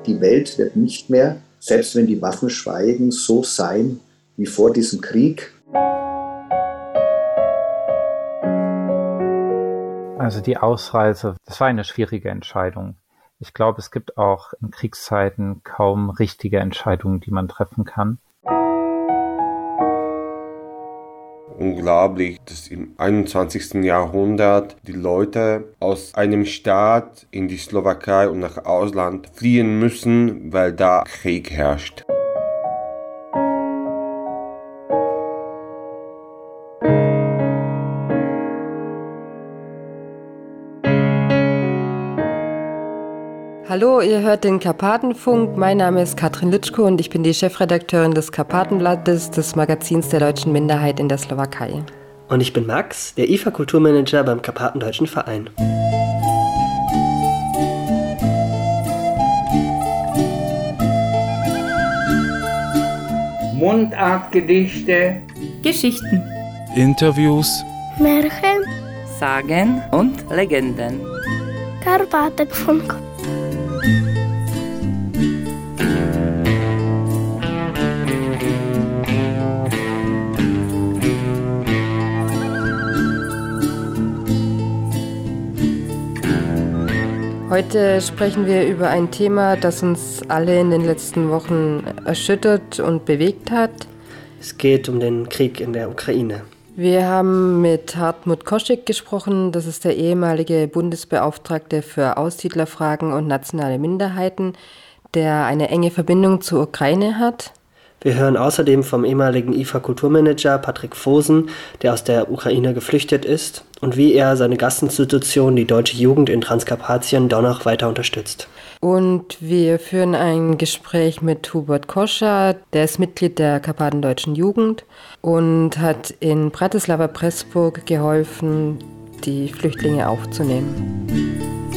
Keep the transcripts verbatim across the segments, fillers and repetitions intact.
Die Welt wird nicht mehr, selbst wenn die Waffen schweigen, so sein wie vor diesem Krieg. Also die Ausreise, das war eine schwierige Entscheidung. Ich glaube, es gibt auch in Kriegszeiten kaum richtige Entscheidungen, die man treffen kann. Unglaublich, dass im einundzwanzigsten Jahrhundert die Leute aus einem Staat in die Slowakei und nach Ausland fliehen müssen, weil da Krieg herrscht. Hallo, ihr hört den Karpatenfunk. Mein Name ist Katrin Lütschko und ich bin die Chefredakteurin des Karpatenblattes, des Magazins der deutschen Minderheit in der Slowakei. Und ich bin Max, der I F A-Kulturmanager beim Karpatendeutschen Verein. Mundartgedichte, Geschichten, Interviews, Märchen, Sagen und Legenden. Karpatenfunk. Heute sprechen wir über ein Thema, das uns alle in den letzten Wochen erschüttert und bewegt hat. Es geht um den Krieg in der Ukraine. Wir haben mit Hartmut Koschik gesprochen, das ist der ehemalige Bundesbeauftragte für Aussiedlerfragen und nationale Minderheiten, der eine enge Verbindung zur Ukraine hat. Wir hören außerdem vom ehemaligen I F A-Kulturmanager Patrick Vosen, der aus der Ukraine geflüchtet ist, und wie er seine Gastinstitution, die Deutsche Jugend in Transkarpatien, Donau weiter unterstützt. Und wir führen ein Gespräch mit Hubert Koscha, der ist Mitglied der Karpatendeutschen Jugend und hat in Bratislava Pressburg geholfen, die Flüchtlinge aufzunehmen.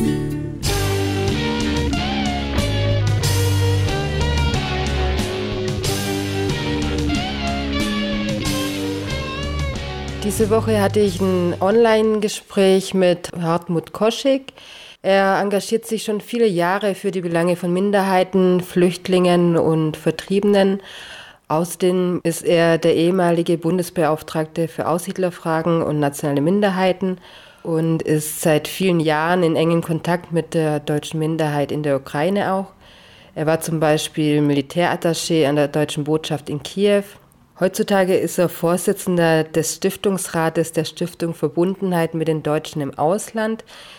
Diese Woche hatte ich ein Online-Gespräch mit Hartmut Koschik. Er engagiert sich schon viele Jahre für die Belange von Minderheiten, Flüchtlingen und Vertriebenen. Außerdem ist er der ehemalige Bundesbeauftragte für Aussiedlerfragen und nationale Minderheiten und ist seit vielen Jahren in engem Kontakt mit der deutschen Minderheit in der Ukraine auch. Er war zum Beispiel Militärattaché an der deutschen Botschaft in Kiew. Heutzutage ist er Vorsitzender des Stiftungsrates der Stiftung Verbundenheit mit den Deutschen im Ausland,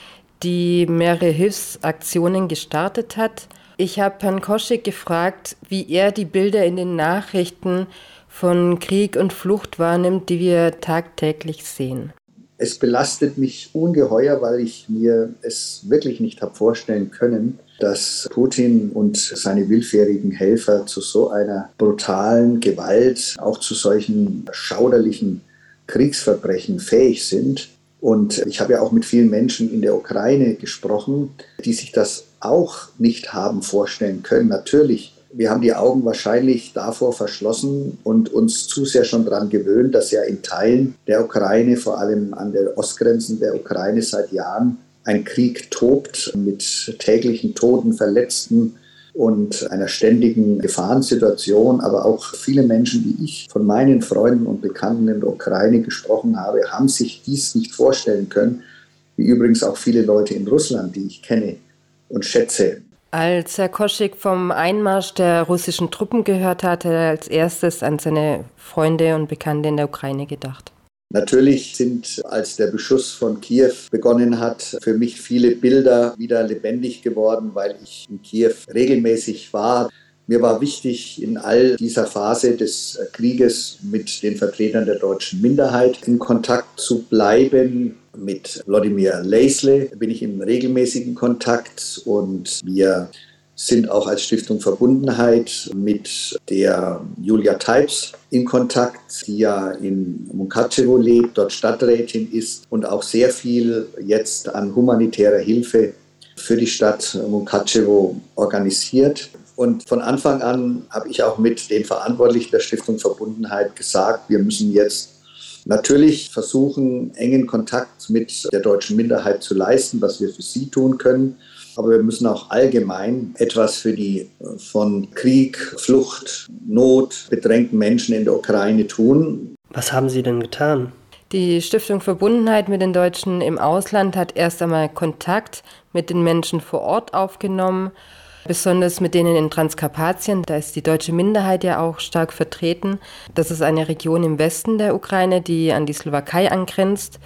die mehrere Hilfsaktionen gestartet hat. Ich habe Herrn Koschik gefragt, wie er die Bilder in den Nachrichten von Krieg und Flucht wahrnimmt, die wir tagtäglich sehen. Es belastet mich ungeheuer, weil ich mir es wirklich nicht habe vorstellen können, dass Putin und seine willfährigen Helfer zu so einer brutalen Gewalt, auch zu solchen schauderlichen Kriegsverbrechen fähig sind. Und ich habe ja auch mit vielen Menschen in der Ukraine gesprochen, die sich das auch nicht haben vorstellen können. Natürlich, wir haben die Augen wahrscheinlich davor verschlossen und uns zu sehr schon daran gewöhnt, dass ja in Teilen der Ukraine, vor allem an der Ostgrenzen der Ukraine seit Jahren, ein Krieg tobt mit täglichen Toten, Verletzten und einer ständigen Gefahrensituation. Aber auch viele Menschen, die ich von meinen Freunden und Bekannten in der Ukraine gesprochen habe, haben sich dies nicht vorstellen können. Wie übrigens auch viele Leute in Russland, die ich kenne und schätze. Als Herr Koschik vom Einmarsch der russischen Truppen gehört hat, hat er als erstes an seine Freunde und Bekannte in der Ukraine gedacht. Natürlich sind, als der Beschuss von Kiew begonnen hat, für mich viele Bilder wieder lebendig geworden, weil ich in Kiew regelmäßig war. Mir war wichtig, in all dieser Phase des Krieges mit den Vertretern der deutschen Minderheit in Kontakt zu bleiben. Mit Wladimir Leisle bin ich im regelmäßigen Kontakt und wir sind auch als Stiftung Verbundenheit mit der Julia Teips in Kontakt, die ja in Munkachevo lebt, dort Stadträtin ist und auch sehr viel jetzt an humanitärer Hilfe für die Stadt Munkachevo organisiert. Und von Anfang an habe ich auch mit den Verantwortlichen der Stiftung Verbundenheit gesagt, wir müssen jetzt natürlich versuchen, engen Kontakt mit der deutschen Minderheit zu leisten, was wir für sie tun können. Aber wir müssen auch allgemein etwas für die von Krieg, Flucht, Not bedrängten Menschen in der Ukraine tun. Was haben Sie denn getan? Die Stiftung Verbundenheit mit den Deutschen im Ausland hat erst einmal Kontakt mit den Menschen vor Ort aufgenommen, besonders mit denen in Transkarpatien. Da ist die deutsche Minderheit ja auch stark vertreten. Das ist eine Region im Westen der Ukraine, die an die Slowakei angrenzt.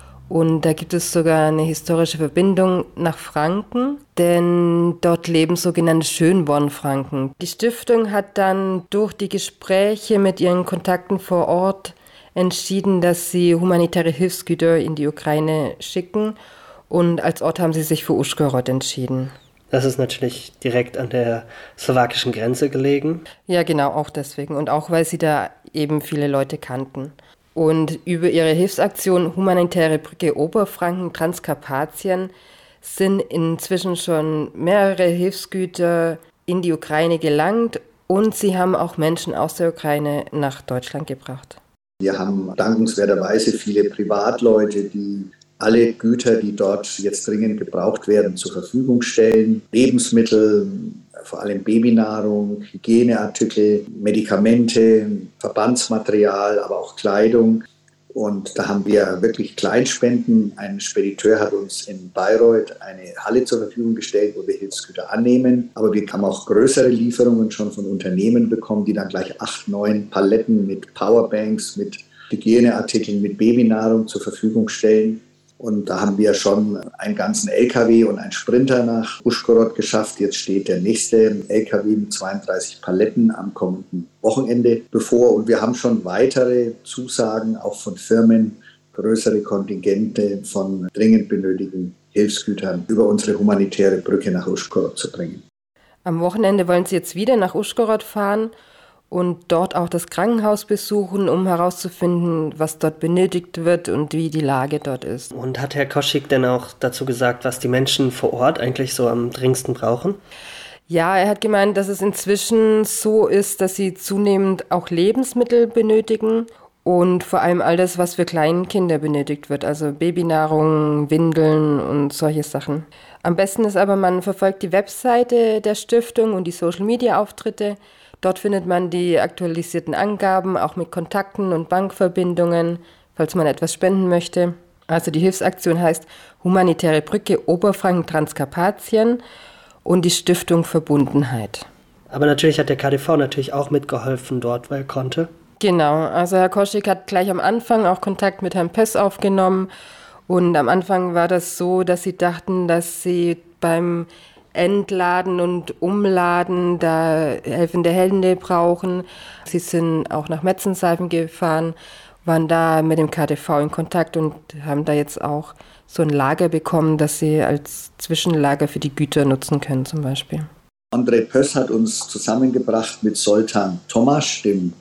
Und da gibt es sogar eine historische Verbindung nach Franken, denn dort leben sogenannte Schönborn-Franken. Die Stiftung hat dann durch die Gespräche mit ihren Kontakten vor Ort entschieden, dass sie humanitäre Hilfsgüter in die Ukraine schicken. Und als Ort haben sie sich für Uschhorod entschieden. Das ist natürlich direkt an der slowakischen Grenze gelegen. Ja, genau, auch deswegen. Und auch, weil sie da eben viele Leute kannten. Und über ihre Hilfsaktion Humanitäre Brücke Oberfranken Transkarpatien sind inzwischen schon mehrere Hilfsgüter in die Ukraine gelangt. Und sie haben auch Menschen aus der Ukraine nach Deutschland gebracht. Wir haben dankenswerterweise viele Privatleute, die alle Güter, die dort jetzt dringend gebraucht werden, zur Verfügung stellen. Lebensmittel, vor allem Babynahrung, Hygieneartikel, Medikamente, Verbandsmaterial, aber auch Kleidung. Und da haben wir wirklich Kleinspenden. Ein Spediteur hat uns in Bayreuth eine Halle zur Verfügung gestellt, wo wir Hilfsgüter annehmen. Aber wir haben auch größere Lieferungen schon von Unternehmen bekommen, die dann gleich acht, neun Paletten mit Powerbanks, mit Hygieneartikeln, mit Babynahrung zur Verfügung stellen. Und da haben wir schon einen ganzen L K W und einen Sprinter nach Uschhorod geschafft. Jetzt steht der nächste L K W mit zweiunddreißig Paletten am kommenden Wochenende bevor. Und wir haben schon weitere Zusagen, auch von Firmen, größere Kontingente von dringend benötigten Hilfsgütern über unsere humanitäre Brücke nach Uschhorod zu bringen. Am Wochenende wollen Sie jetzt wieder nach Uschhorod fahren und dort auch das Krankenhaus besuchen, um herauszufinden, was dort benötigt wird und wie die Lage dort ist. Und hat Herr Koschik denn auch dazu gesagt, was die Menschen vor Ort eigentlich so am dringendsten brauchen? Ja, er hat gemeint, dass es inzwischen so ist, dass sie zunehmend auch Lebensmittel benötigen und vor allem all das, was für Kleinkinder benötigt wird, also Babynahrung, Windeln und solche Sachen. Am besten ist aber, man verfolgt die Webseite der Stiftung und die Social-Media-Auftritte. Dort findet man die aktualisierten Angaben, auch mit Kontakten und Bankverbindungen, falls man etwas spenden möchte. Also die Hilfsaktion heißt Humanitäre Brücke Oberfranken Transkarpatien und die Stiftung Verbundenheit. Aber natürlich hat der K D V natürlich auch mitgeholfen dort, weil er konnte. Genau, also Herr Koschik hat gleich am Anfang auch Kontakt mit Herrn Pöss aufgenommen. Und am Anfang war das so, dass sie dachten, dass sie beim Entladen und Umladen da helfende Hände brauchen. Sie sind auch nach Metzenseifen gefahren, waren da mit dem K D V in Kontakt und haben da jetzt auch so ein Lager bekommen, das sie als Zwischenlager für die Güter nutzen können zum Beispiel. André Pöss hat uns zusammengebracht mit Soltan Tomasch, dem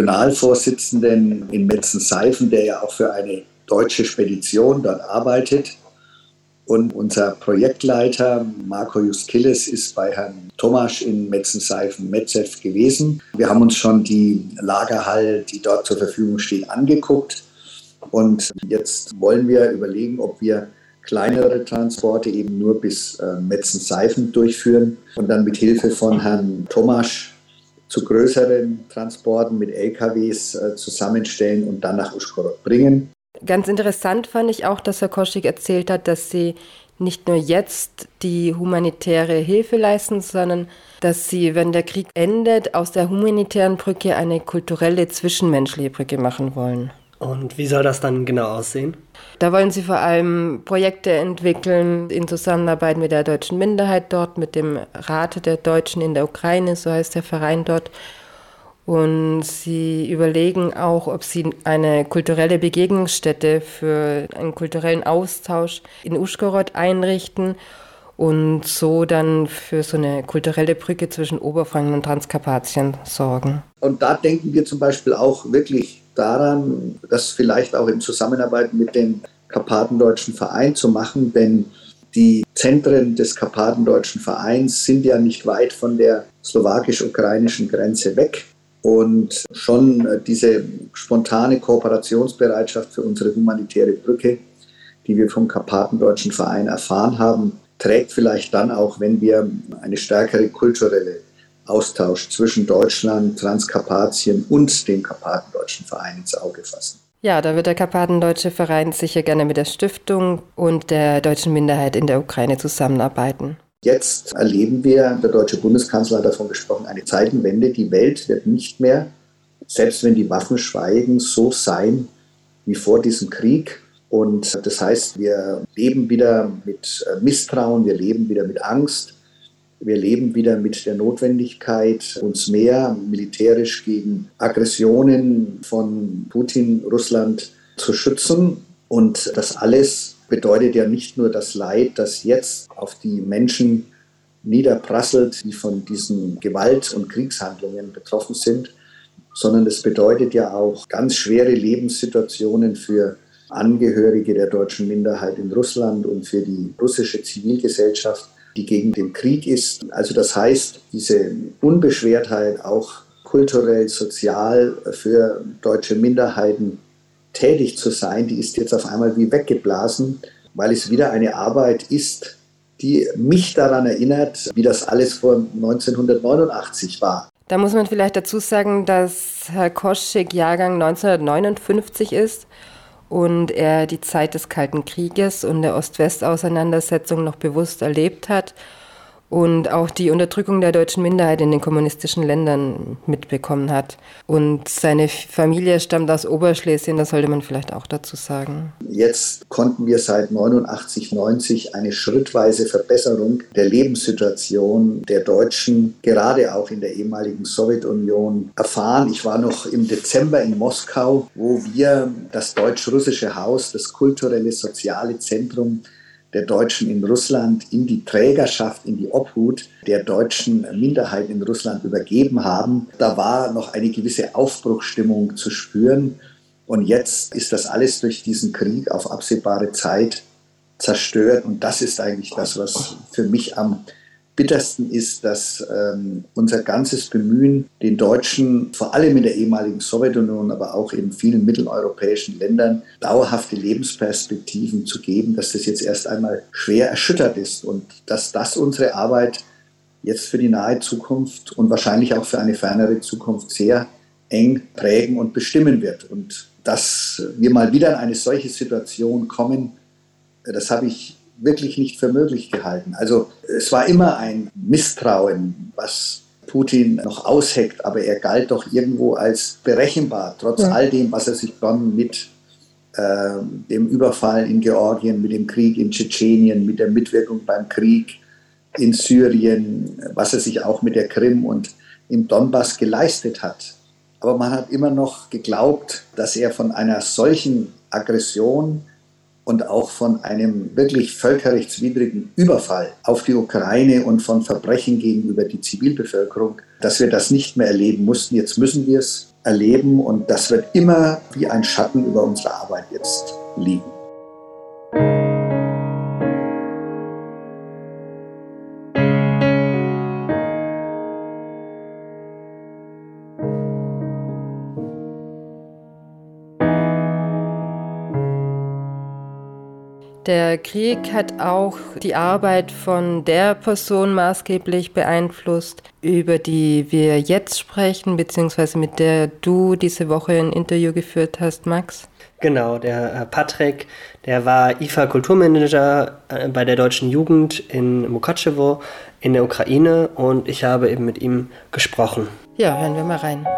Regionalvorsitzenden in Metzenseifen, der ja auch für eine deutsche Spedition dort arbeitet. Und unser Projektleiter Marco Juskilles ist bei Herrn Tomasch in Metzenseifen Metzev gewesen. Wir haben uns schon die Lagerhalle, die dort zur Verfügung steht, angeguckt. Und jetzt wollen wir überlegen, ob wir kleinere Transporte eben nur bis äh, Metzenseifen durchführen und dann mit Hilfe von Herrn Tomasch zu größeren Transporten mit L K Ws äh, zusammenstellen und dann nach Uschhorod bringen. Ganz interessant fand ich auch, dass Herr Koschik erzählt hat, dass sie nicht nur jetzt die humanitäre Hilfe leisten, sondern dass sie, wenn der Krieg endet, aus der humanitären Brücke eine kulturelle, zwischenmenschliche Brücke machen wollen. Und wie soll das dann genau aussehen? Da wollen sie vor allem Projekte entwickeln in Zusammenarbeit mit der deutschen Minderheit dort, mit dem Rat der Deutschen in der Ukraine, so heißt der Verein dort. Und sie überlegen auch, ob sie eine kulturelle Begegnungsstätte für einen kulturellen Austausch in Uschhorod einrichten und so dann für so eine kulturelle Brücke zwischen Oberfranken und Transkarpatien sorgen. Und da denken wir zum Beispiel auch wirklich daran, das vielleicht auch in Zusammenarbeit mit dem Karpatendeutschen Verein zu machen, denn die Zentren des Karpatendeutschen Vereins sind ja nicht weit von der slowakisch-ukrainischen Grenze weg. Und schon diese spontane Kooperationsbereitschaft für unsere humanitäre Brücke, die wir vom Karpatendeutschen Verein erfahren haben, trägt vielleicht dann auch, wenn wir eine stärkere kulturelle Austausch zwischen Deutschland, Transkarpatien und dem Karpatendeutschen Verein ins Auge fassen. Ja, da wird der Karpatendeutsche Verein sicher gerne mit der Stiftung und der deutschen Minderheit in der Ukraine zusammenarbeiten. Jetzt erleben wir, der deutsche Bundeskanzler hat davon gesprochen, eine Zeitenwende. Die Welt wird nicht mehr, selbst wenn die Waffen schweigen, so sein wie vor diesem Krieg. Und das heißt, wir leben wieder mit Misstrauen, wir leben wieder mit Angst. Wir leben wieder mit der Notwendigkeit, uns mehr militärisch gegen Aggressionen von Putin, Russland zu schützen. Und das alles bedeutet ja nicht nur das Leid, das jetzt auf die Menschen niederprasselt, die von diesen Gewalt- und Kriegshandlungen betroffen sind, sondern es bedeutet ja auch ganz schwere Lebenssituationen für Angehörige der deutschen Minderheit in Russland und für die russische Zivilgesellschaft, die gegen den Krieg ist. Also das heißt, diese Unbeschwertheit auch kulturell, sozial für deutsche Minderheiten tätig zu sein, die ist jetzt auf einmal wie weggeblasen, weil es wieder eine Arbeit ist, die mich daran erinnert, wie das alles vor neunzehnhundertneunundachtzig war. Da muss man vielleicht dazu sagen, dass Herr Koschek Jahrgang neunzehnhundertneunundfünfzig ist und er die Zeit des Kalten Krieges und der Ost-West-Auseinandersetzung noch bewusst erlebt hat und auch die Unterdrückung der deutschen Minderheit in den kommunistischen Ländern mitbekommen hat. Und seine Familie stammt aus Oberschlesien, das sollte man vielleicht auch dazu sagen. Jetzt konnten wir seit neunundachtzig, neunzig eine schrittweise Verbesserung der Lebenssituation der Deutschen, gerade auch in der ehemaligen Sowjetunion, erfahren. Ich war noch im Dezember in Moskau, wo wir das Deutsch-Russische Haus, das kulturelle, soziale Zentrum der Deutschen in Russland in die Trägerschaft, in die Obhut der deutschen Minderheit in Russland übergeben haben. Da war noch eine gewisse Aufbruchsstimmung zu spüren. Und jetzt ist das alles durch diesen Krieg auf absehbare Zeit zerstört. Und das ist eigentlich das, was für mich am bittersten ist, dass ähm, unser ganzes Bemühen, den Deutschen, vor allem in der ehemaligen Sowjetunion, aber auch in vielen mitteleuropäischen Ländern, dauerhafte Lebensperspektiven zu geben, dass das jetzt erst einmal schwer erschüttert ist und dass das unsere Arbeit jetzt für die nahe Zukunft und wahrscheinlich auch für eine fernere Zukunft sehr eng prägen und bestimmen wird. Und dass wir mal wieder in eine solche Situation kommen, das habe ich wirklich nicht für möglich gehalten. Also es war immer ein Misstrauen, was Putin noch ausheckt, aber er galt doch irgendwo als berechenbar, trotz ja. all dem, was er sich dann mit äh, dem Überfall in Georgien, mit dem Krieg in Tschetschenien, mit der Mitwirkung beim Krieg in Syrien, was er sich auch mit der Krim und im Donbass geleistet hat. Aber man hat immer noch geglaubt, dass er von einer solchen Aggression und auch von einem wirklich völkerrechtswidrigen Überfall auf die Ukraine und von Verbrechen gegenüber die Zivilbevölkerung, dass wir das nicht mehr erleben mussten. Jetzt müssen wir es erleben und das wird immer wie ein Schatten über unsere Arbeit jetzt liegen. Der Krieg hat auch die Arbeit von der Person maßgeblich beeinflusst, über die wir jetzt sprechen, beziehungsweise mit der du diese Woche ein Interview geführt hast, Max. Genau, der Patrick, der war I F A-Kulturmanager bei der Deutschen Jugend in Mukatschewo in der Ukraine und ich habe eben mit ihm gesprochen. Ja, hören wir mal rein.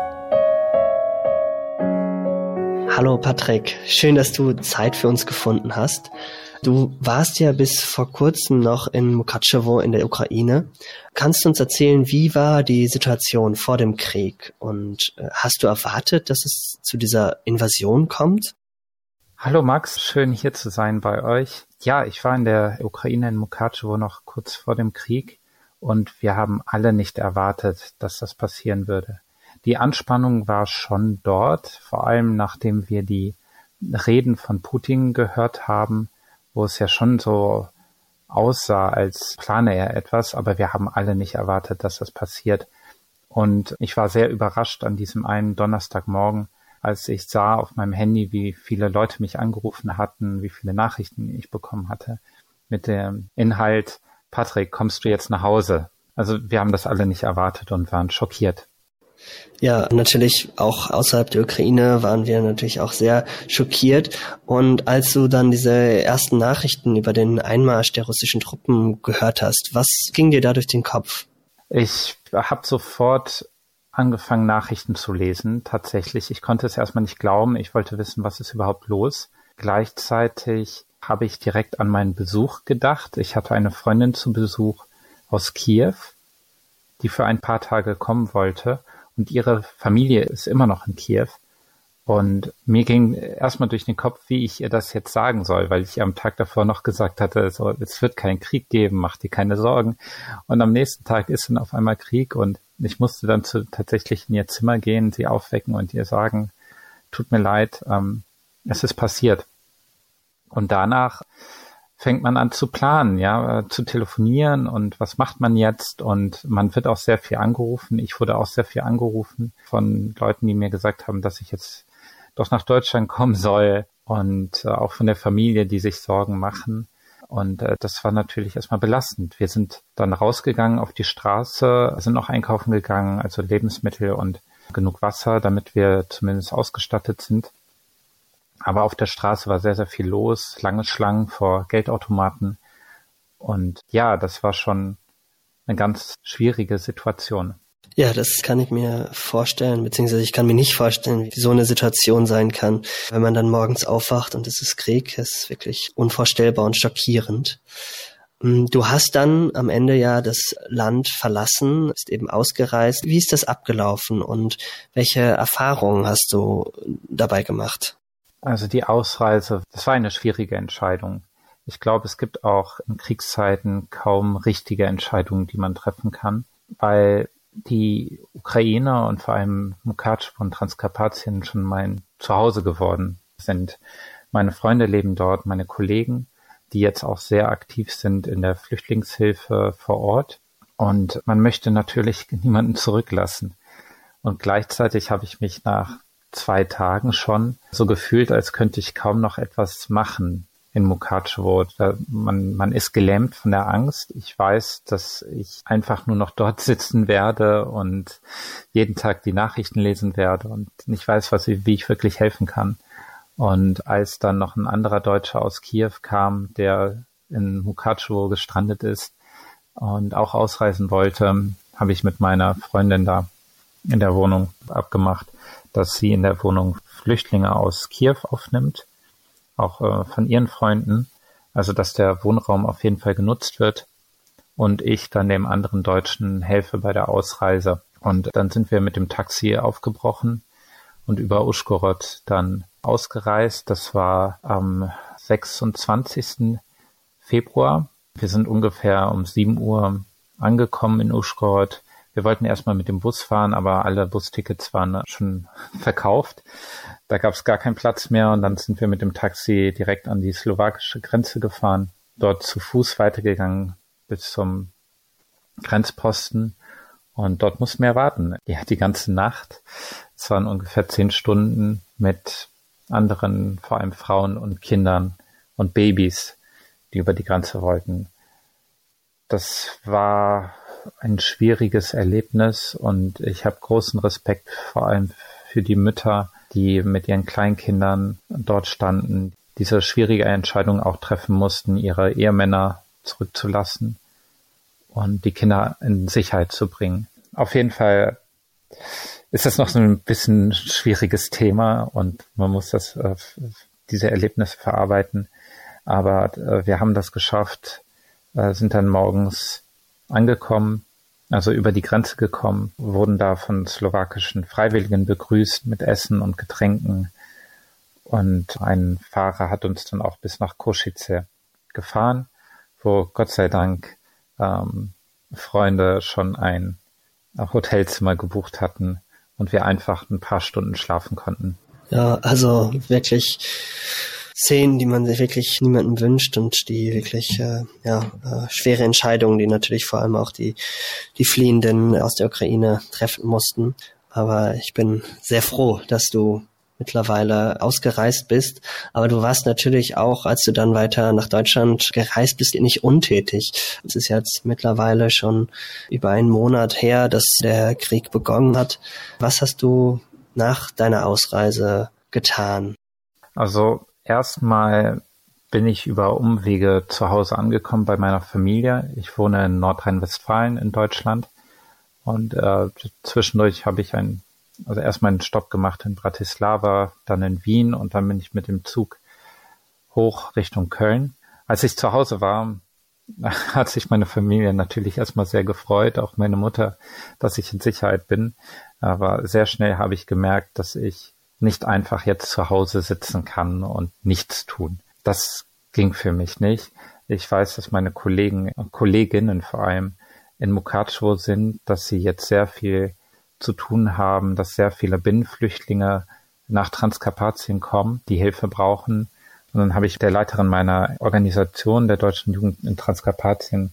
Hallo Patrick, schön, dass du Zeit für uns gefunden hast. Du warst ja bis vor kurzem noch in Mukatschewo in der Ukraine. Kannst du uns erzählen, wie war die Situation vor dem Krieg? Und hast du erwartet, dass es zu dieser Invasion kommt? Hallo Max, schön hier zu sein bei euch. Ja, ich war in der Ukraine in Mukatschewo noch kurz vor dem Krieg und wir haben alle nicht erwartet, dass das passieren würde. Die Anspannung war schon dort, vor allem nachdem wir die Reden von Putin gehört haben, wo es ja schon so aussah, als plane er etwas, aber wir haben alle nicht erwartet, dass das passiert. Und ich war sehr überrascht an diesem einen Donnerstagmorgen, als ich sah auf meinem Handy, wie viele Leute mich angerufen hatten, wie viele Nachrichten ich bekommen hatte, mit dem Inhalt, Patrick, kommst du jetzt nach Hause? Also wir haben das alle nicht erwartet und waren schockiert. Ja, natürlich auch außerhalb der Ukraine waren wir natürlich auch sehr schockiert. Und als du dann diese ersten Nachrichten über den Einmarsch der russischen Truppen gehört hast, was ging dir da durch den Kopf? Ich habe sofort angefangen, Nachrichten zu lesen, tatsächlich. Ich konnte es erstmal nicht glauben. Ich wollte wissen, was ist überhaupt los. Gleichzeitig habe ich direkt an meinen Besuch gedacht. Ich hatte eine Freundin zu Besuch aus Kiew, die für ein paar Tage kommen wollte. Und ihre Familie ist immer noch in Kiew. Und mir ging erstmal durch den Kopf, wie ich ihr das jetzt sagen soll, weil ich ihr am Tag davor noch gesagt hatte, so, es wird keinen Krieg geben, mach dir keine Sorgen. Und am nächsten Tag ist dann auf einmal Krieg und ich musste dann zu, tatsächlich in ihr Zimmer gehen, sie aufwecken und ihr sagen, tut mir leid, ähm, es ist passiert. Und danach fängt man an zu planen, ja, zu telefonieren und was macht man jetzt? Und man wird auch sehr viel angerufen. Ich wurde auch sehr viel angerufen von Leuten, die mir gesagt haben, dass ich jetzt doch nach Deutschland kommen soll und äh, auch von der Familie, die sich Sorgen machen. Und äh, das war natürlich erstmal belastend. Wir sind dann rausgegangen auf die Straße, sind noch einkaufen gegangen, also Lebensmittel und genug Wasser, damit wir zumindest ausgestattet sind. Aber auf der Straße war sehr, sehr viel los, lange Schlangen vor Geldautomaten. Und ja, das war schon eine ganz schwierige Situation. Ja, das kann ich mir vorstellen, beziehungsweise ich kann mir nicht vorstellen, wie so eine Situation sein kann, wenn man dann morgens aufwacht und es ist Krieg. Es ist wirklich unvorstellbar und schockierend. Du hast dann am Ende ja das Land verlassen, bist eben ausgereist. Wie ist das abgelaufen und welche Erfahrungen hast du dabei gemacht? Also die Ausreise, das war eine schwierige Entscheidung. Ich glaube, es gibt auch in Kriegszeiten kaum richtige Entscheidungen, die man treffen kann, weil die Ukraine und vor allem Mukatschew und Transkarpatien schon mein Zuhause geworden sind. Meine Freunde leben dort, meine Kollegen, die jetzt auch sehr aktiv sind in der Flüchtlingshilfe vor Ort. Und man möchte natürlich niemanden zurücklassen. Und gleichzeitig habe ich mich nach zwei Tagen schon so gefühlt, als könnte ich kaum noch etwas machen in Mukatschew. Man, man ist gelähmt von der Angst. Ich weiß, dass ich einfach nur noch dort sitzen werde und jeden Tag die Nachrichten lesen werde und nicht weiß, was, wie ich wirklich helfen kann. Und als dann noch ein anderer Deutscher aus Kiew kam, der in Mukatschew gestrandet ist und auch ausreisen wollte, habe ich mit meiner Freundin da in der Wohnung abgemacht, dass sie in der Wohnung Flüchtlinge aus Kiew aufnimmt, auch äh, von ihren Freunden, also dass der Wohnraum auf jeden Fall genutzt wird und ich dann dem anderen Deutschen helfe bei der Ausreise. Und dann sind wir mit dem Taxi aufgebrochen und über Uschhorod dann ausgereist. Das war am sechsundzwanzigsten Februar. Wir sind ungefähr um sieben Uhr angekommen in Uschhorod. Wir wollten erstmal mit dem Bus fahren, aber alle Bustickets waren schon verkauft. Da gab es gar keinen Platz mehr und dann sind wir mit dem Taxi direkt an die slowakische Grenze gefahren, dort zu Fuß weitergegangen bis zum Grenzposten und dort mussten wir warten. Ja, die ganze Nacht. Es waren ungefähr zehn Stunden mit anderen, vor allem Frauen und Kindern und Babys, die über die Grenze wollten. Das war ein schwieriges Erlebnis und ich habe großen Respekt vor allem für die Mütter, die mit ihren Kleinkindern dort standen, diese schwierige Entscheidung auch treffen mussten, ihre Ehemänner zurückzulassen und die Kinder in Sicherheit zu bringen. Auf jeden Fall ist das noch so ein bisschen schwieriges Thema und man muss das, äh, diese Erlebnisse verarbeiten. Aber äh, wir haben das geschafft, äh, sind dann morgens angekommen, also über die Grenze gekommen, wurden da von slowakischen Freiwilligen begrüßt mit Essen und Getränken und ein Fahrer hat uns dann auch bis nach Košice gefahren, wo Gott sei Dank ähm, Freunde schon ein Hotelzimmer gebucht hatten und wir einfach ein paar Stunden schlafen konnten. Ja, also wirklich Szenen, die man sich wirklich niemandem wünscht und die wirklich äh, ja äh, schwere Entscheidungen, die natürlich vor allem auch die die Fliehenden aus der Ukraine treffen mussten. Aber ich bin sehr froh, dass du mittlerweile ausgereist bist. Aber du warst natürlich auch, als du dann weiter nach Deutschland gereist bist, nicht untätig. Es ist jetzt mittlerweile schon über einen Monat her, dass der Krieg begonnen hat. Was hast du nach deiner Ausreise getan? Also erstmal bin ich über Umwege zu Hause angekommen bei meiner Familie. Ich wohne in Nordrhein-Westfalen in Deutschland und äh, zwischendurch habe ich ein, also erstmal einen Stopp gemacht in Bratislava, dann in Wien und dann bin ich mit dem Zug hoch Richtung Köln. Als ich zu Hause war, hat sich meine Familie natürlich erstmal sehr gefreut, auch meine Mutter, dass ich in Sicherheit bin. Aber sehr schnell habe ich gemerkt, dass ich nicht einfach jetzt zu Hause sitzen kann und nichts tun. Das ging für mich nicht. Ich weiß, dass meine Kollegen und Kolleginnen vor allem in Mukatschewo sind, dass sie jetzt sehr viel zu tun haben, dass sehr viele Binnenflüchtlinge nach Transkarpatien kommen, die Hilfe brauchen. Und dann habe ich der Leiterin meiner Organisation, der Deutschen Jugend in Transkarpatien,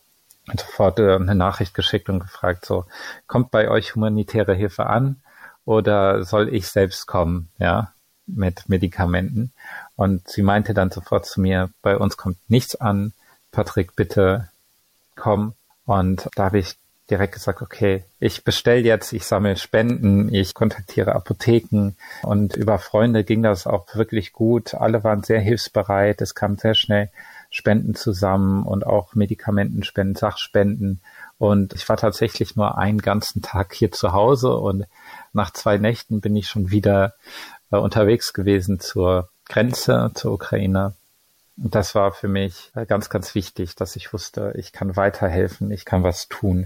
sofort eine Nachricht geschickt und gefragt, so, kommt bei euch humanitäre Hilfe an oder soll ich selbst kommen, ja, mit Medikamenten? Und sie meinte dann sofort zu mir, bei uns kommt nichts an, Patrick, bitte komm. Und da habe ich direkt gesagt, okay, ich bestelle jetzt, ich sammle Spenden, ich kontaktiere Apotheken und über Freunde ging das auch wirklich gut. Alle waren sehr hilfsbereit, es kamen sehr schnell Spenden zusammen und auch Medikamentenspenden, Sachspenden. Und ich war tatsächlich nur einen ganzen Tag hier zu Hause und nach zwei Nächten bin ich schon wieder äh, unterwegs gewesen zur Grenze zur Ukraine. Und das war für mich ganz, ganz wichtig, dass ich wusste, ich kann weiterhelfen, ich kann was tun.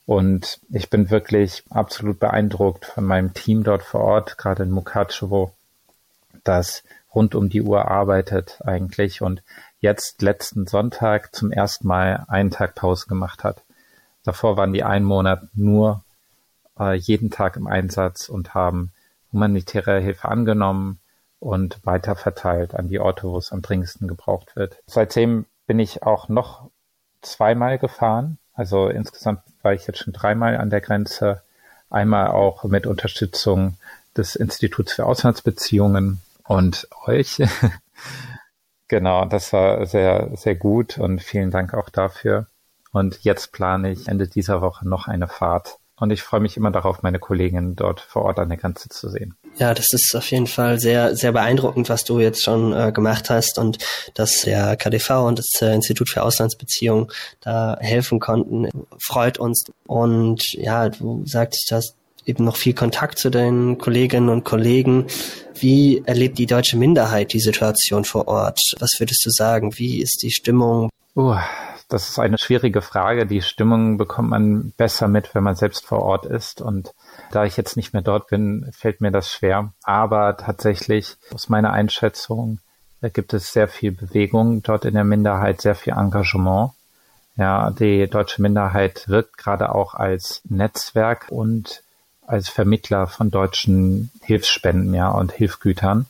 Und ich bin wirklich absolut beeindruckt von meinem Team dort vor Ort, gerade in Mukatschewo, das rund um die Uhr arbeitet eigentlich und jetzt letzten Sonntag zum ersten Mal einen Tag Pause gemacht hat. Davor waren die einen Monat nur äh, jeden Tag im Einsatz und haben humanitäre Hilfe angenommen und weiter verteilt an die Orte, wo es am dringendsten gebraucht wird. Seitdem bin ich auch noch zweimal gefahren. Also insgesamt war ich jetzt schon dreimal an der Grenze. Einmal auch mit Unterstützung des Instituts für Auslandsbeziehungen und euch. Genau, das war sehr, sehr gut und vielen Dank auch dafür. Und jetzt plane ich Ende dieser Woche noch eine Fahrt. Und ich freue mich immer darauf, meine Kolleginnen dort vor Ort an der Grenze zu sehen. Ja, das ist auf jeden Fall sehr, sehr beeindruckend, was du jetzt schon äh, gemacht hast und dass der K D V und das äh, Institut für Auslandsbeziehungen da helfen konnten, freut uns. Und ja, du sagst, du hast eben noch viel Kontakt zu deinen Kolleginnen und Kollegen. Wie erlebt die deutsche Minderheit die Situation vor Ort? Was würdest du sagen? Wie ist die Stimmung? Uh, das ist eine schwierige Frage. Die Stimmung bekommt man besser mit, wenn man selbst vor Ort ist. Und da ich jetzt nicht mehr dort bin, fällt mir das schwer. Aber tatsächlich, aus meiner Einschätzung, da gibt es sehr viel Bewegung dort in der Minderheit, sehr viel Engagement. Ja, die deutsche Minderheit wirkt gerade auch als Netzwerk und als Vermittler von deutschen Hilfsspenden, ja, und Hilfsgütern.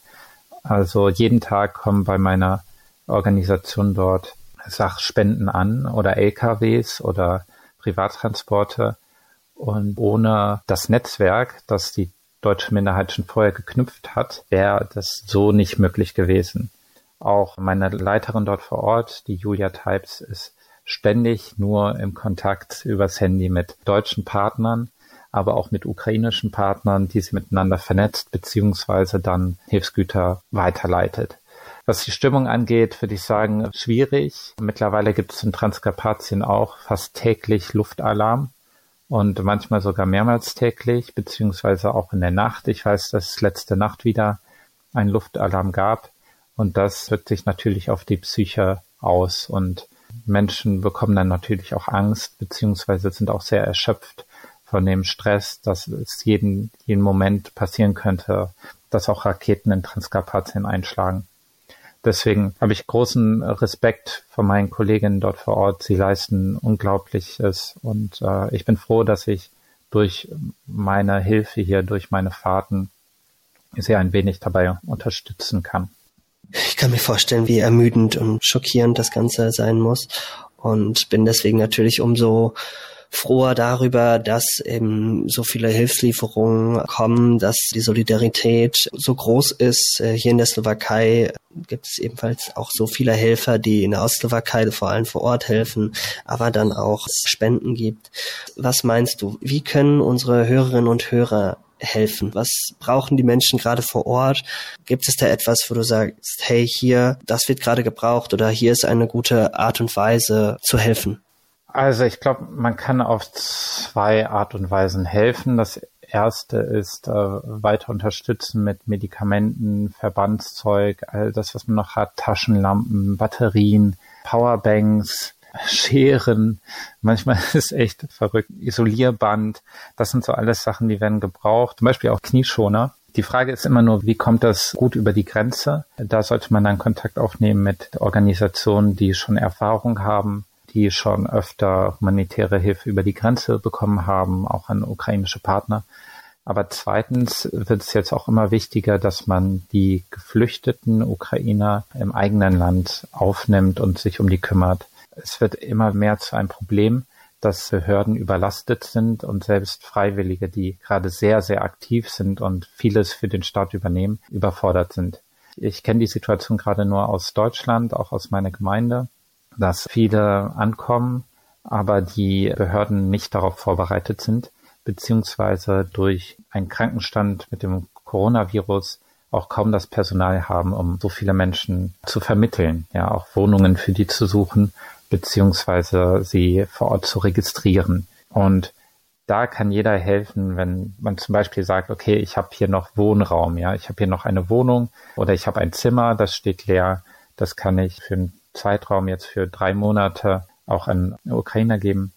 Also jeden Tag kommen bei meiner Organisation dort Sachspenden an oder L K Ws oder Privattransporte. Und ohne das Netzwerk, das die deutsche Minderheit schon vorher geknüpft hat, wäre das so nicht möglich gewesen. Auch meine Leiterin dort vor Ort, die Julia Types, ist ständig nur im Kontakt übers Handy mit deutschen Partnern, aber auch mit ukrainischen Partnern, die sie miteinander vernetzt, beziehungsweise dann Hilfsgüter weiterleitet. Was die Stimmung angeht, würde ich sagen, schwierig. Mittlerweile gibt es in Transkarpatien auch fast täglich Luftalarm und manchmal sogar mehrmals täglich, beziehungsweise auch in der Nacht. Ich weiß, dass es letzte Nacht wieder einen Luftalarm gab und das wirkt sich natürlich auf die Psyche aus und Menschen bekommen dann natürlich auch Angst, beziehungsweise sind auch sehr erschöpft von dem Stress, dass es jeden, jeden Moment passieren könnte, dass auch Raketen in Transkarpatien einschlagen. Deswegen habe ich großen Respekt vor meinen Kolleginnen dort vor Ort. Sie leisten Unglaubliches und äh, ich bin froh, dass ich durch meine Hilfe hier, durch meine Fahrten sie ein wenig dabei unterstützen kann. Ich kann mir vorstellen, wie ermüdend und schockierend das Ganze sein muss und bin deswegen natürlich umso froher darüber, dass eben so viele Hilfslieferungen kommen, dass die Solidarität so groß ist. Hier in der Slowakei gibt es ebenfalls auch so viele Helfer, die in der Ostslowakei vor allem vor Ort helfen, aber dann auch Spenden gibt. Was meinst du, wie können unsere Hörerinnen und Hörer helfen? Was brauchen die Menschen gerade vor Ort? Gibt es da etwas, wo du sagst, hey, hier, das wird gerade gebraucht oder hier ist eine gute Art und Weise zu helfen? Also ich glaube, man kann auf zwei Art und Weisen helfen. Das erste ist äh, weiter unterstützen mit Medikamenten, Verbandszeug, all das, was man noch hat, Taschenlampen, Batterien, Powerbanks, Scheren, manchmal ist es echt verrückt, Isolierband, das sind so alles Sachen, die werden gebraucht, zum Beispiel auch Knieschoner. Die Frage ist immer nur, wie kommt das gut über die Grenze? Da sollte man dann Kontakt aufnehmen mit Organisationen, die schon Erfahrung haben, die schon öfter humanitäre Hilfe über die Grenze bekommen haben, auch an ukrainische Partner. Aber zweitens wird es jetzt auch immer wichtiger, dass man die geflüchteten Ukrainer im eigenen Land aufnimmt und sich um die kümmert. Es wird immer mehr zu einem Problem, dass Behörden überlastet sind und selbst Freiwillige, die gerade sehr, sehr aktiv sind und vieles für den Staat übernehmen, überfordert sind. Ich kenne die Situation gerade nur aus Deutschland, auch aus meiner Gemeinde, dass viele ankommen, aber die Behörden nicht darauf vorbereitet sind, beziehungsweise durch einen Krankenstand mit dem Coronavirus auch kaum das Personal haben, um so viele Menschen zu vermitteln, ja, auch Wohnungen für die zu suchen, beziehungsweise sie vor Ort zu registrieren. Und da kann jeder helfen, wenn man zum Beispiel sagt, okay, ich habe hier noch Wohnraum, ja, ich habe hier noch eine Wohnung oder ich habe ein Zimmer, das steht leer, das kann ich für einen Zeitraum jetzt für drei Monate auch an Ukrainer geben,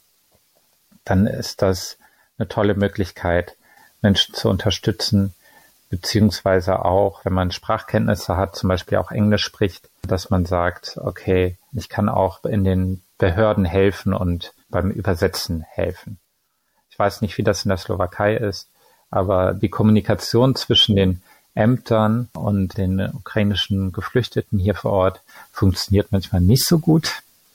dann ist das eine tolle Möglichkeit, Menschen zu unterstützen, beziehungsweise auch, wenn man Sprachkenntnisse hat, zum Beispiel auch Englisch spricht, dass man sagt, okay, ich kann auch in den Behörden helfen und beim Übersetzen helfen. Ich weiß nicht, wie das in der Slowakei ist, aber die Kommunikation zwischen den Ämtern und den ukrainischen Geflüchteten hier vor Ort funktioniert manchmal nicht so gut.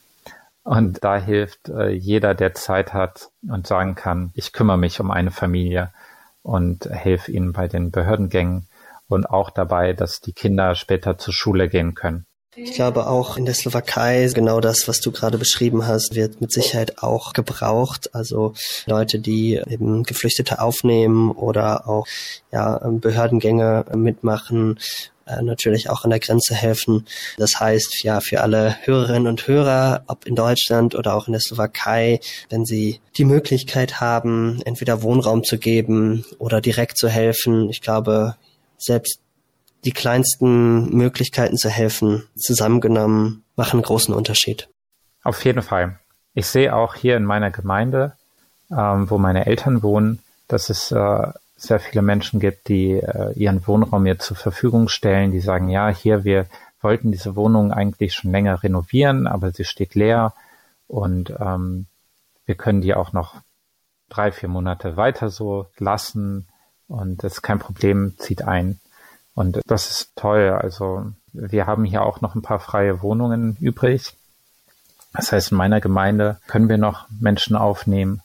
Und da hilft äh, jeder, der Zeit hat und sagen kann, ich kümmere mich um eine Familie und helfe ihnen bei den Behördengängen und auch dabei, dass die Kinder später zur Schule gehen können. Ich glaube auch in der Slowakei, genau das, was du gerade beschrieben hast, wird mit Sicherheit auch gebraucht. Also Leute, die eben Geflüchtete aufnehmen oder auch ja Behördengänge mitmachen, äh, natürlich auch an der Grenze helfen. Das heißt, ja, für alle Hörerinnen und Hörer, ob in Deutschland oder auch in der Slowakei, wenn sie die Möglichkeit haben, entweder Wohnraum zu geben oder direkt zu helfen, ich glaube, selbst die kleinsten Möglichkeiten zu helfen, zusammengenommen, machen einen großen Unterschied. Auf jeden Fall. Ich sehe auch hier in meiner Gemeinde, ähm, wo meine Eltern wohnen, dass es äh, sehr viele Menschen gibt, die äh, ihren Wohnraum mir zur Verfügung stellen, die sagen, ja, hier, wir wollten diese Wohnung eigentlich schon länger renovieren, aber sie steht leer und ähm, wir können die auch noch drei, vier Monate weiter so lassen und das ist kein Problem, zieht ein. Und das ist toll. Also wir haben hier auch noch ein paar freie Wohnungen übrig. Das heißt, in meiner Gemeinde können wir noch Menschen aufnehmen.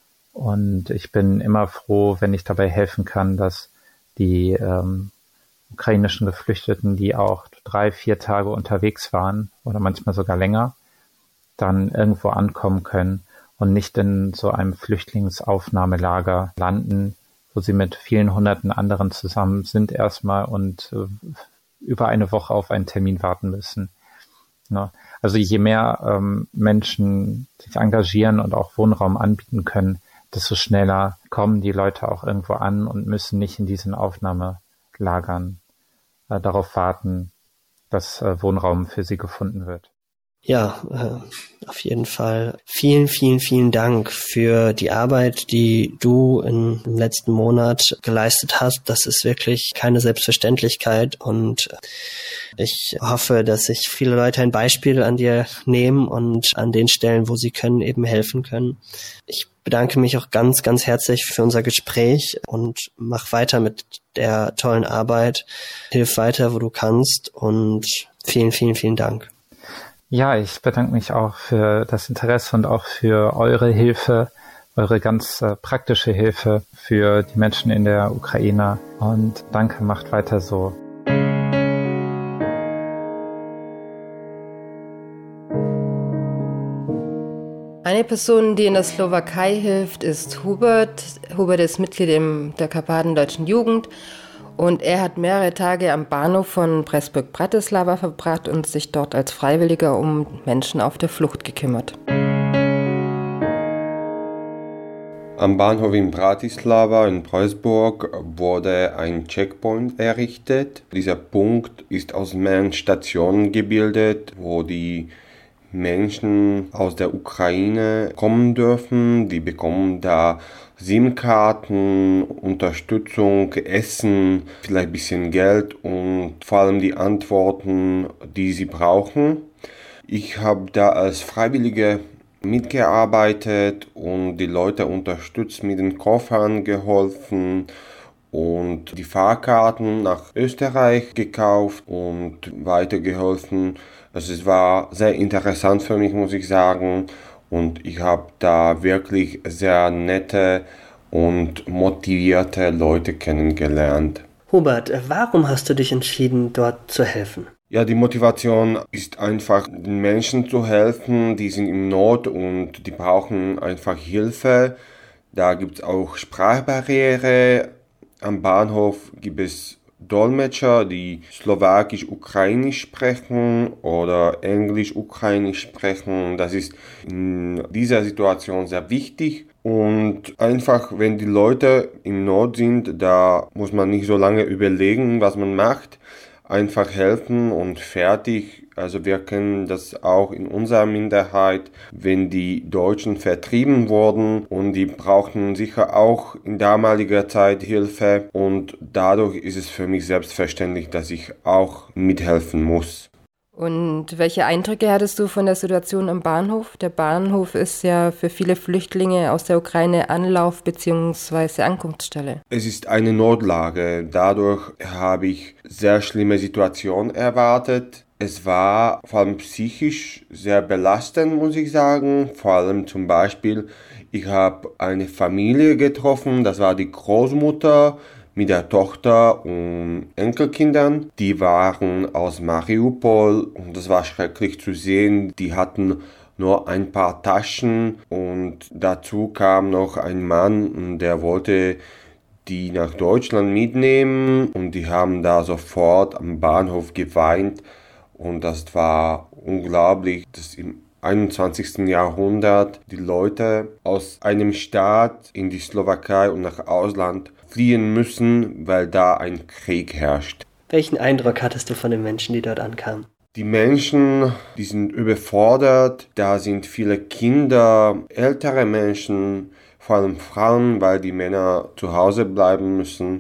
Und ich bin immer froh, wenn ich dabei helfen kann, dass die ähm, ukrainischen Geflüchteten, die auch drei, vier Tage unterwegs waren oder manchmal sogar länger, dann irgendwo ankommen können und nicht in so einem Flüchtlingsaufnahmelager landen, wo sie mit vielen hunderten anderen zusammen sind erstmal und äh, über eine Woche auf einen Termin warten müssen. Ne? Also je mehr ähm, Menschen sich engagieren und auch Wohnraum anbieten können, desto schneller kommen die Leute auch irgendwo an und müssen nicht in diesen Aufnahmelagern äh, darauf warten, dass äh, Wohnraum für sie gefunden wird. Ja, äh, auf jeden Fall. Vielen, vielen, vielen Dank für die Arbeit, die du in, im letzten Monat geleistet hast. Das ist wirklich keine Selbstverständlichkeit und ich hoffe, dass sich viele Leute ein Beispiel an dir nehmen und an den Stellen, wo sie können, eben helfen können. Ich bedanke mich auch ganz, ganz herzlich für unser Gespräch und mach weiter mit der tollen Arbeit. Hilf weiter, wo du kannst und vielen, vielen, vielen Dank. Ja, ich bedanke mich auch für das Interesse und auch für eure Hilfe, eure ganz äh, praktische Hilfe für die Menschen in der Ukraine. Und danke, macht weiter so. Eine Person, die in der Slowakei hilft, ist Hubert. Hubert ist Mitglied in der Karpatendeutschen Jugend und er hat mehrere Tage am Bahnhof von Pressburg-Bratislava verbracht und sich dort als Freiwilliger um Menschen auf der Flucht gekümmert. Am Bahnhof in Bratislava in Pressburg wurde ein Checkpoint errichtet. Dieser Punkt ist aus mehreren Stationen gebildet, wo die Menschen aus der Ukraine kommen dürfen. Die bekommen da SIM-Karten, Unterstützung, Essen, vielleicht ein bisschen Geld und vor allem die Antworten, die sie brauchen. Ich habe da als Freiwillige mitgearbeitet und die Leute unterstützt, mit den Koffern geholfen und die Fahrkarten nach Österreich gekauft und weitergeholfen. Also es war sehr interessant für mich, muss ich sagen. Und ich habe da wirklich sehr nette und motivierte Leute kennengelernt. Hubert, warum hast du dich entschieden, dort zu helfen? Ja, die Motivation ist einfach, den Menschen zu helfen, die sind in Not und die brauchen einfach Hilfe. Da gibt es auch Sprachbarriere. Am Bahnhof gibt es Dolmetscher, die Slowakisch-Ukrainisch sprechen oder Englisch-Ukrainisch sprechen. Das ist in dieser Situation sehr wichtig. Und einfach, wenn die Leute in Not sind, da muss man nicht so lange überlegen, was man macht. Einfach helfen und fertig. Also wir kennen das auch in unserer Minderheit, wenn die Deutschen vertrieben wurden und die brauchten sicher auch in damaliger Zeit Hilfe und dadurch ist es für mich selbstverständlich, dass ich auch mithelfen muss. Und welche Eindrücke hattest du von der Situation am Bahnhof? Der Bahnhof ist ja für viele Flüchtlinge aus der Ukraine Anlauf bzw. Ankunftsstelle. Es ist eine Notlage. Dadurch habe ich sehr schlimme Situationen erwartet. Es war vor allem psychisch sehr belastend, muss ich sagen. Vor allem zum Beispiel, ich habe eine Familie getroffen, das war die Großmutter mit der Tochter und Enkelkindern. Die waren aus Mariupol und das war schrecklich zu sehen. Die hatten nur ein paar Taschen und dazu kam noch ein Mann, der wollte die nach Deutschland mitnehmen und die haben da sofort am Bahnhof geweint und das war unglaublich, dass im einundzwanzigsten Jahrhundert die Leute aus einem Staat in die Slowakei und nach Ausland fliehen müssen, weil da ein Krieg herrscht. Welchen Eindruck hattest du von den Menschen, die dort ankamen? Die Menschen, die sind überfordert, da sind viele Kinder, ältere Menschen, vor allem Frauen, weil die Männer zu Hause bleiben müssen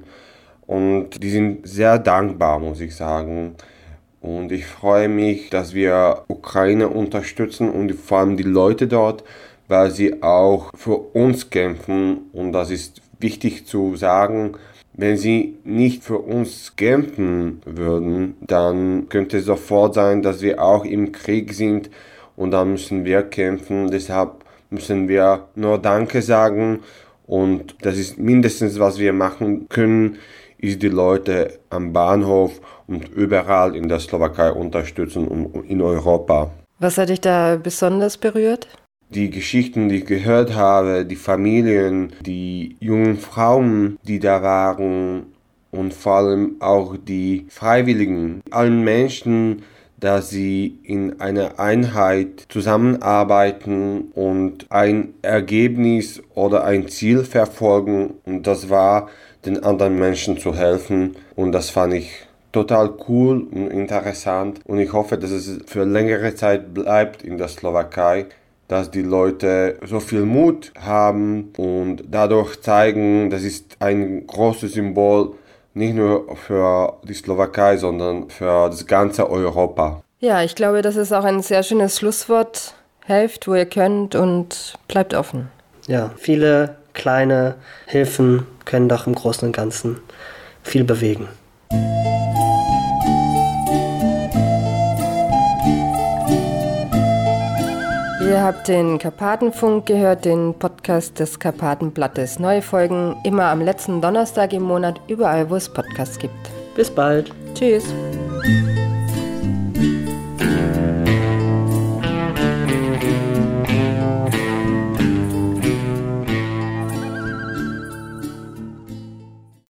und die sind sehr dankbar, muss ich sagen. Und ich freue mich, dass wir Ukraine unterstützen und vor allem die Leute dort, weil sie auch für uns kämpfen. Und das ist wichtig zu sagen, wenn sie nicht für uns kämpfen würden, dann könnte es sofort sein, dass wir auch im Krieg sind und dann müssen wir kämpfen. Deshalb müssen wir nur Danke sagen und das ist mindestens, was wir machen können, ist die Leute am Bahnhof und überall in der Slowakei unterstützen und in Europa. Was hat dich da besonders berührt? Die Geschichten, die ich gehört habe, die Familien, die jungen Frauen, die da waren und vor allem auch die Freiwilligen, allen Menschen, dass sie in einer Einheit zusammenarbeiten und ein Ergebnis oder ein Ziel verfolgen und das war, den anderen Menschen zu helfen und das fand ich total cool und interessant und ich hoffe, dass es für längere Zeit bleibt in der Slowakei, dass die Leute so viel Mut haben und dadurch zeigen, das ist ein großes Symbol, nicht nur für die Slowakei, sondern für das ganze Europa. Ja, ich glaube, das ist auch ein sehr schönes Schlusswort. Helft, wo ihr könnt und bleibt offen. Ja, viele kleine Hilfen können doch im Großen und Ganzen viel bewegen. Wir habt den Karpatenfunk gehört, den Podcast des Karpatenblattes. Neue Folgen immer am letzten Donnerstag im Monat, überall, wo es Podcasts gibt. Bis bald. Tschüss.